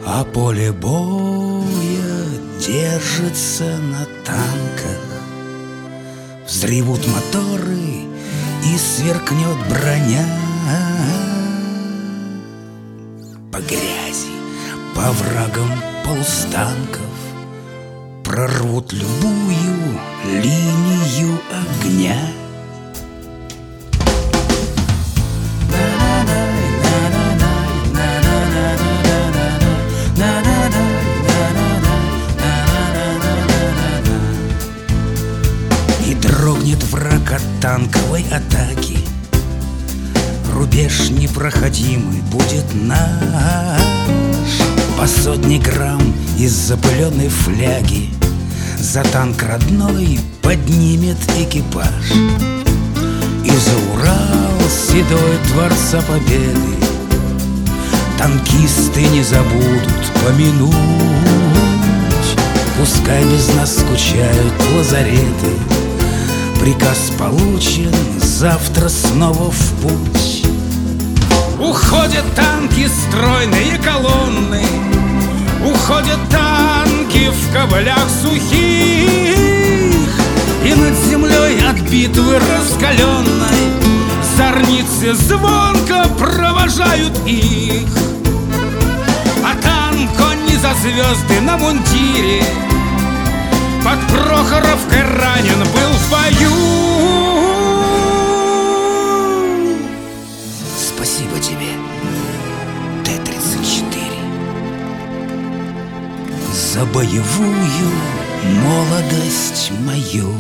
А поле боя держится на танках. Взревут моторы и сверкнет броня. По грязи, по врагам полустанков прорвут любую линию огня. И дрогнет враг от танковой атаки. Рубеж непроходимый будет наш. По 100 грамм из запыленной фляги за танк родной поднимет экипаж. И за Урал седой Творца Победы танкисты не забудут помянуть. Пускай без нас скучают лазареты. Приказ получен, завтра снова в путь. Уходят танки, стройные колонны. Уходят танки в ковылях сухих. И над землей от битвы раскаленной зорницы звонко провожают их. А танк, он не за звезды на мундире, под Прохоровкой ранен был в бою. Спасибо тебе, Т-34, за боевую молодость мою.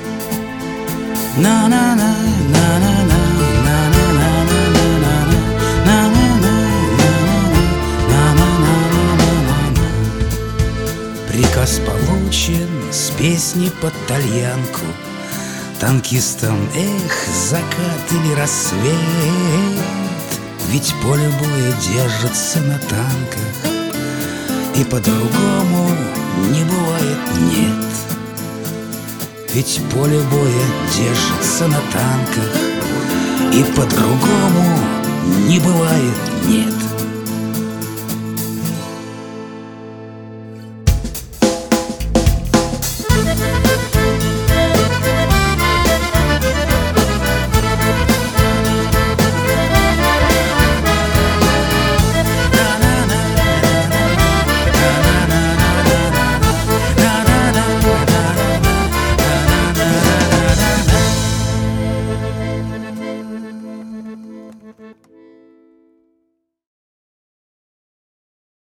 На-на-на, на-на-на, на-на-на, на-на-на. Приказ получен, с песни под тальянку. Танкистам, закат или рассвет. Ведь поле боя держится на танках, и по-другому не бывает, нет. Ведь поле боя держится на танках, и по-другому не бывает, нет.